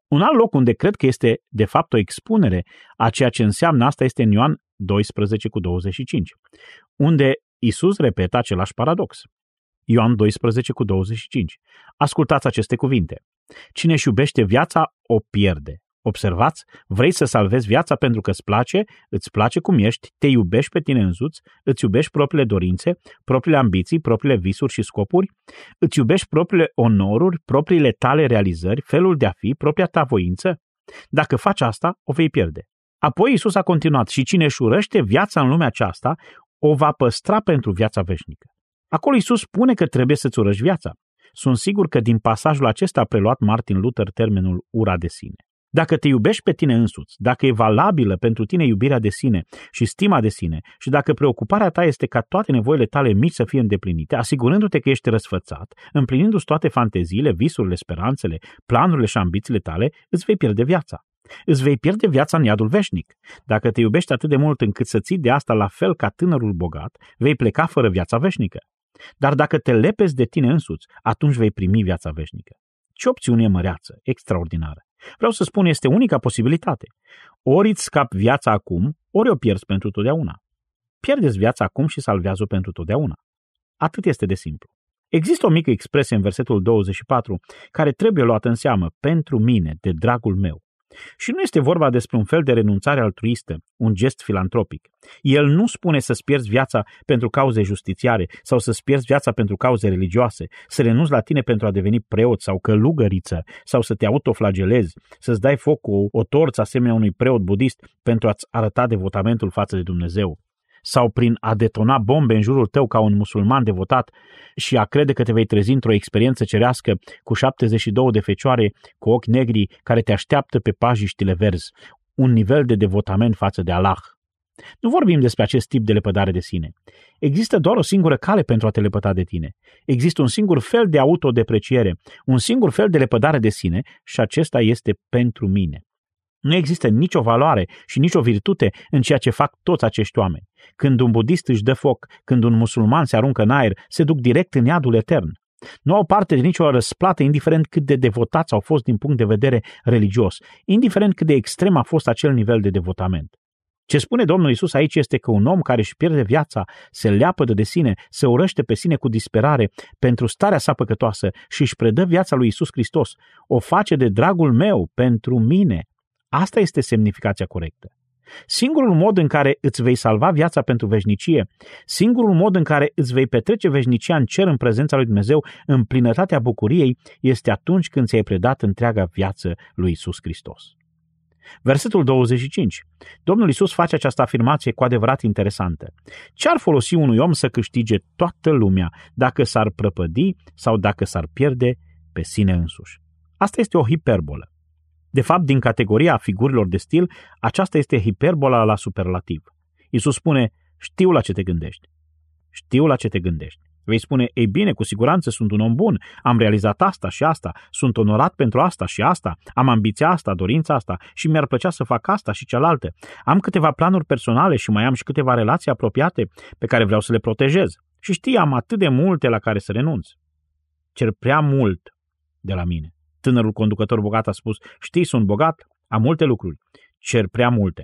Un alt loc unde cred că este de fapt o expunere a ceea ce înseamnă asta este în Ioan doisprezece cu douăzeci și cinci, unde Iisus repetă același paradox. Ioan doisprezece cu douăzeci și cinci. Ascultați aceste cuvinte. Cine își iubește viața, o pierde. Observați, vrei să salvezi viața pentru că îți place, îți place cum ești, te iubești pe tine însuți, îți iubești propriile dorințe, propriile ambiții, propriile visuri și scopuri, îți iubești propriile onoruri, propriile tale realizări, felul de a fi, propria ta voință? Dacă faci asta, o vei pierde. Apoi Iisus a continuat, și cine își urăște viața în lumea aceasta, o va păstra pentru viața veșnică. Acolo Iisus spune că trebuie să-ți urăști viața. Sunt sigur că din pasajul acesta a preluat Martin Luther termenul ura de sine. Dacă te iubești pe tine însuți, dacă e valabilă pentru tine iubirea de sine și stima de sine și dacă preocuparea ta este ca toate nevoile tale mici să fie îndeplinite, asigurându-te că ești răsfățat, împlinindu-ți toate fanteziile, visurile, speranțele, planurile și ambițiile tale, îți vei pierde viața. Îți vei pierde viața în iadul veșnic. Dacă te iubești atât de mult încât să ții de asta la fel ca tânărul bogat, vei pleca fără viața veșnică. Dar dacă te lepezi de tine însuți, atunci vei primi viața veșnică. Ce opțiune măreață, extraordinară! Vreau să spun, este unica posibilitate. Ori îți scapi viața acum, ori o pierzi pentru totdeauna. Pierdeți viața acum și salvează-o pentru totdeauna. Atât este de simplu. Există o mică expresie în versetul douăzeci și patru care trebuie luată în seamă, pentru mine, de dragul meu. Și nu este vorba despre un fel de renunțare altruistă, un gest filantropic. El nu spune să-ți pierzi viața pentru cauze justițiare sau să-ți pierzi viața pentru cauze religioase, să renunți la tine pentru a deveni preot sau călugăriță sau să te autoflagelezi, să-ți dai foc cu o torță asemenea unui preot budist pentru a-ți arăta devotamentul față de Dumnezeu. Sau prin a detona bombe în jurul tău ca un musulman devotat și a crede că te vei trezi într-o experiență cerească cu șaptezeci și două de fecioare cu ochi negri care te așteaptă pe pajiștile verzi, un nivel de devotament față de Allah. Nu vorbim despre acest tip de lepădare de sine. Există doar o singură cale pentru a te lepăda de tine. Există un singur fel de autodepreciere, un singur fel de lepădare de sine și acesta este pentru mine. Nu există nicio valoare și nicio virtute în ceea ce fac toți acești oameni. Când un budist își dă foc, când un musulman se aruncă în aer, se duc direct în iadul etern. Nu au parte de nicio răsplată, indiferent cât de devotați au fost din punct de vedere religios, indiferent cât de extrem a fost acel nivel de devotament. Ce spune Domnul Iisus aici este că un om care își pierde viața, se leapădă de sine, se urăște pe sine cu disperare pentru starea sa păcătoasă și își predă viața lui Iisus Hristos, o face de dragul meu, pentru mine. Asta este semnificația corectă. Singurul mod în care îți vei salva viața pentru veșnicie, singurul mod în care îți vei petrece veșnicia în cer în prezența lui Dumnezeu, în plinătatea bucuriei, este atunci când ți-ai predat întreaga viață lui Iisus Hristos. Versetul douăzeci și cinci. Domnul Iisus face această afirmație cu adevărat interesantă. Ce-ar folosi unui om să câștige toată lumea dacă s-ar prăpădi sau dacă s-ar pierde pe sine însuși? Asta este o hiperbolă. De fapt, din categoria figurilor de stil, aceasta este hiperbola la superlativ. Iisus spune, știu la ce te gândești. Știu la ce te gândești. Vei spune, ei bine, cu siguranță sunt un om bun, am realizat asta și asta, sunt onorat pentru asta și asta, am ambiția asta, dorința asta și mi-ar plăcea să fac asta și cealaltă. Am câteva planuri personale și mai am și câteva relații apropiate pe care vreau să le protejez. Și știi, am atât de multe la care să renunț. Cer prea mult de la mine. Tânărul conducător bogat a spus, știi, sunt bogat, am multe lucruri, cer prea multe.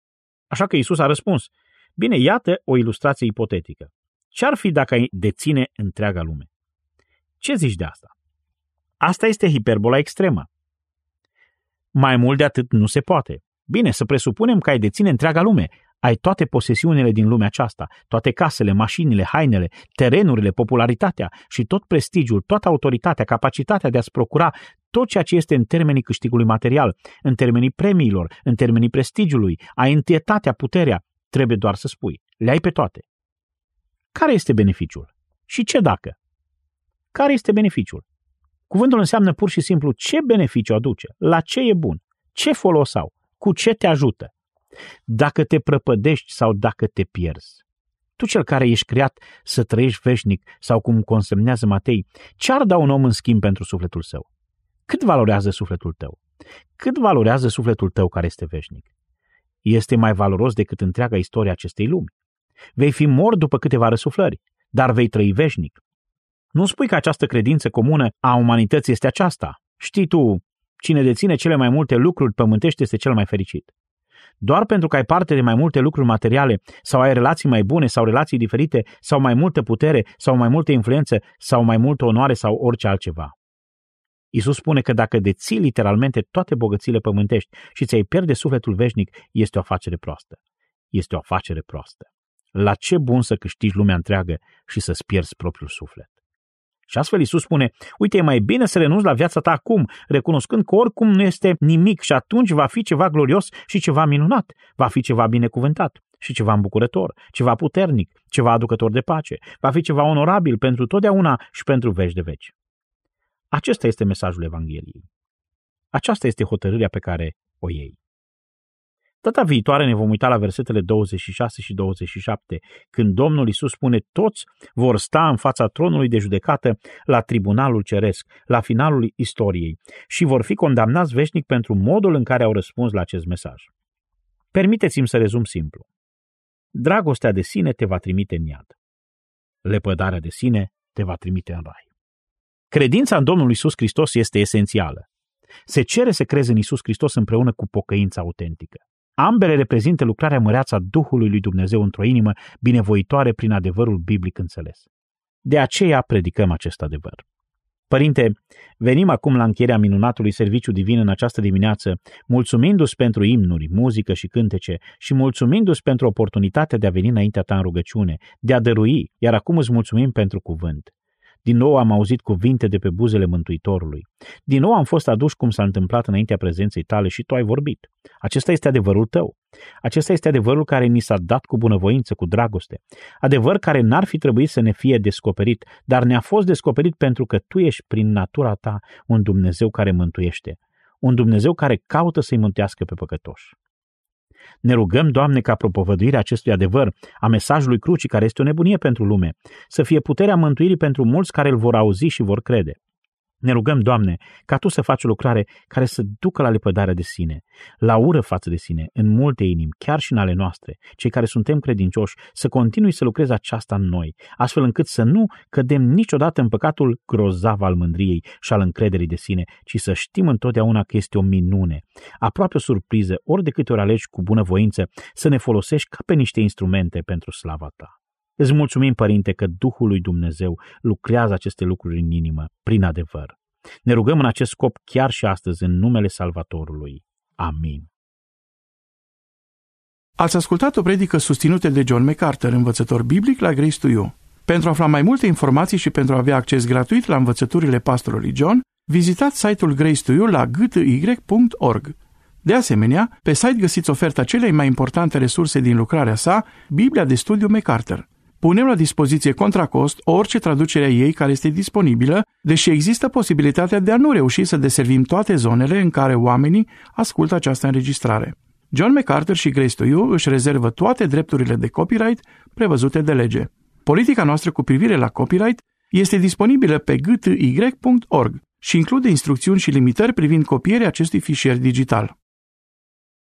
Așa că Iisus a răspuns, bine, iată o ilustrație ipotetică. Ce-ar fi dacă ai deține întreaga lume? Ce zici de asta? Asta este hiperbola extremă. Mai mult de atât nu se poate. Bine, să presupunem că ai deține întreaga lume. Ai toate posesiunile din lumea aceasta, toate casele, mașinile, hainele, terenurile, popularitatea și tot prestigiul, toată autoritatea, capacitatea de a-ți procura tot ceea ce este în termenii câștigului material, în termenii premiilor, în termenii prestigiului, ai întâietatea, puterea, trebuie doar să spui, le ai pe toate. Care este beneficiul? Și ce dacă? Care este beneficiul? Cuvântul înseamnă pur și simplu ce beneficiu aduce, la ce e bun, ce folos au, cu ce te ajută. Dacă te prăpădești sau dacă te pierzi. Tu cel care ești creat să trăiești veșnic sau cum consemnează Matei, ce-ar da un om în schimb pentru sufletul său? Cât valorează sufletul tău? Cât valorează sufletul tău care este veșnic? Este mai valoros decât întreaga istorie acestei lumi. Vei fi mort după câteva răsuflări, dar vei trăi veșnic. Nu spui că această credință comună a umanității este aceasta. Știi tu, Cine deține cele mai multe lucruri pământești este cel mai fericit. Doar pentru că ai parte de mai multe lucruri materiale sau ai relații mai bune sau relații diferite sau mai multă putere sau mai multă influență sau mai multă onoare sau orice altceva. Iisus spune că dacă deții literalmente toate bogățiile pământești și ți-ai pierde sufletul veșnic, este o afacere proastă. Este o afacere proastă. La ce bun să câștigi lumea întreagă și să-ți pierzi propriul suflet? Și astfel Iisus spune, uite, e mai bine să renunți la viața ta acum, recunoscând că oricum nu este nimic și atunci va fi ceva glorios și ceva minunat, va fi ceva binecuvântat și ceva îmbucurător, ceva puternic, ceva aducător de pace, va fi ceva onorabil pentru totdeauna și pentru veci de veci. Acesta este mesajul Evangheliei. Aceasta este hotărârea pe care o iei. Data viitoare ne vom uita la versetele douăzeci și șase și douăzeci și șapte, când Domnul Iisus spune, toți vor sta în fața tronului de judecată la tribunalul ceresc, la finalul istoriei, și vor fi condamnați veșnic pentru modul în care au răspuns la acest mesaj. Permiteți-mi să rezum simplu. Dragostea de sine te va trimite în iad. Lepădarea de sine te va trimite în rai. Credința în Domnul Iisus Hristos este esențială. Se cere să crezi în Iisus Hristos împreună cu pocăința autentică. Ambele reprezintă lucrarea măreață a Duhului lui Dumnezeu într-o inimă binevoitoare prin adevărul biblic înțeles. De aceea predicăm acest adevăr. Părinte, venim acum la încheierea minunatului serviciu divin în această dimineață, mulțumindu-ți pentru imnuri, muzică și cântece și mulțumindu-ți pentru oportunitatea de a veni înaintea ta în rugăciune, de a dărui, iar acum îți mulțumim pentru cuvânt. Din nou am auzit cuvinte de pe buzele Mântuitorului. Din nou am fost aduși cum s-a întâmplat înaintea prezenței tale și tu ai vorbit. Acesta este adevărul tău. Acesta este adevărul care ni s-a dat cu bunăvoință, cu dragoste. Adevăr care n-ar fi trebuit să ne fie descoperit, dar ne-a fost descoperit pentru că tu ești prin natura ta un Dumnezeu care mântuiește. Un Dumnezeu care caută să-i mântuiască pe păcătoși. Ne rugăm, Doamne, ca propovăduirea acestui adevăr, a mesajului crucii, care este o nebunie pentru lume, să fie puterea mântuirii pentru mulți care îl vor auzi și vor crede. Ne rugăm, Doamne, ca Tu să faci o lucrare care să ducă la lepădarea de sine, la ură față de sine, în multe inimi, chiar și în ale noastre, cei care suntem credincioși, să continui să lucreze aceasta în noi, astfel încât să nu cădem niciodată în păcatul grozav al mândriei și al încrederii de sine, ci să știm întotdeauna că este o minune, aproape o surpriză, ori de câte ori alegi cu bunăvoință să ne folosești ca pe niște instrumente pentru slava Ta. Îți mulțumim, Părinte, că Duhul lui Dumnezeu lucrează aceste lucruri în inimă, prin adevăr. Ne rugăm în acest scop chiar și astăzi, în numele Salvatorului. Amin. Ați ascultat o predică susținută de John MacArthur, învățător biblic la Grace to You. Pentru a afla mai multe informații și pentru a avea acces gratuit la învățăturile pastorului John, vizitați site-ul Grace to You la g t y punct org. De asemenea, pe site găsiți oferta celei mai importante resurse din lucrarea sa, Biblia de studiu MacArthur. Punem la dispoziție contra cost orice traducere a ei care este disponibilă, deși există posibilitatea de a nu reuși să deservim toate zonele în care oamenii ascultă această înregistrare. John MacArthur și Grace to You își rezervă toate drepturile de copyright prevăzute de lege. Politica noastră cu privire la copyright este disponibilă pe g t y punct org și include instrucțiuni și limitări privind copierea acestui fișier digital.